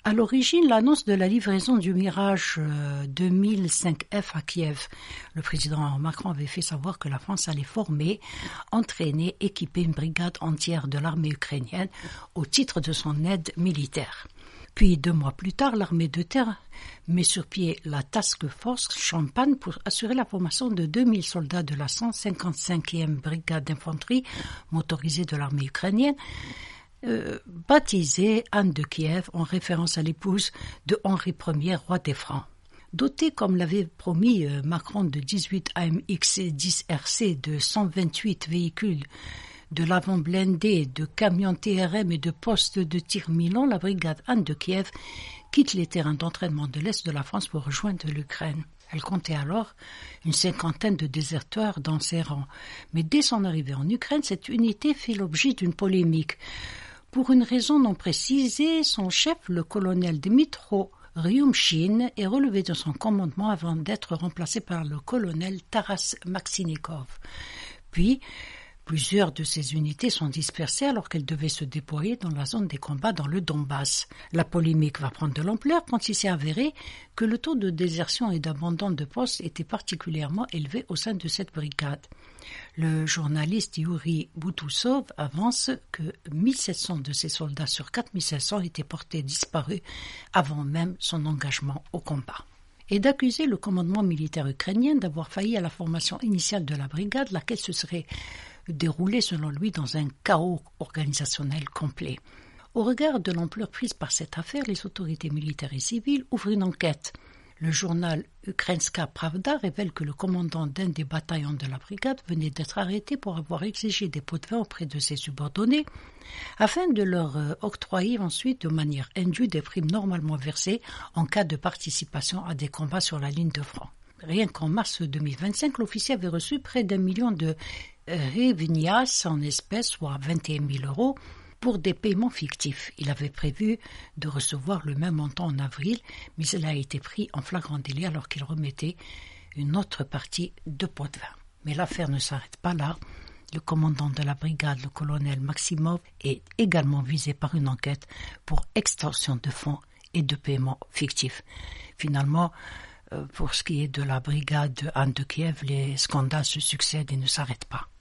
À l'origine, l'annonce de la livraison du Mirage 2005F à Kiev. Le président Macron avait fait savoir que la France allait former, entraîner, équiper une brigade entière de l'armée ukrainienne au titre de son aide militaire. Puis 2 mois plus tard, l'armée de terre met sur pied la Task Force Champagne pour assurer la formation de 2000 soldats de la 155e brigade d'infanterie motorisée de l'armée ukrainienne, baptisée Anne de Kiev en référence à l'épouse de Henri Ier, roi des Francs. Doté, comme l'avait promis Macron, de 18 AMX-10 RC, de 128 véhicules de l'avant blindé, de camions TRM et de postes de tir Milan, la brigade Anne de Kiev quitte les terrains d'entraînement de l'Est de la France pour rejoindre l'Ukraine. Elle comptait alors une 50aine de déserteurs dans ses rangs. Mais dès son arrivée en Ukraine, cette unité fait l'objet d'une polémique. Pour une raison non précisée, son chef, le colonel Dmytro Ryumchin, est relevé de son commandement avant d'être remplacé par le colonel Taras Maxinikov. Puis, plusieurs de ces unités sont dispersées alors qu'elles devaient se déployer dans la zone des combats dans le Donbass. La polémique va prendre de l'ampleur quand il s'est avéré que le taux de désertion et d'abandon de poste était particulièrement élevé au sein de cette brigade. Le journaliste Yuri Boutoussov avance que 1700 de ces soldats sur 4700 étaient portés disparus avant même son engagement au combat. Et d'accuser le commandement militaire ukrainien d'avoir failli à la formation initiale de la brigade, laquelle se serait déroulée selon lui dans un chaos organisationnel complet. Au regard de l'ampleur prise par cette affaire, les autorités militaires et civiles ouvrent une enquête. Le journal Ukrainska Pravda révèle que le commandant d'un des bataillons de la brigade venait d'être arrêté pour avoir exigé des pots de vin auprès de ses subordonnés afin de leur octroyer ensuite de manière indue des primes normalement versées en cas de participation à des combats sur la ligne de front. Rien qu'en mars 2025, l'officier avait reçu près d'1 million de hryvnias en espèces, soit 21 000 euros, pour des paiements fictifs. Il avait prévu de recevoir le même montant en avril, mais il a été pris en flagrant délit alors qu'il remettait une autre partie de pots de vin. Mais l'affaire ne s'arrête pas là. Le commandant de la brigade, le colonel Maximov, est également visé par une enquête pour extorsion de fonds et de paiements fictifs. Finalement, pour ce qui est de la brigade Anne de Kiev, les scandales se succèdent et ne s'arrêtent pas.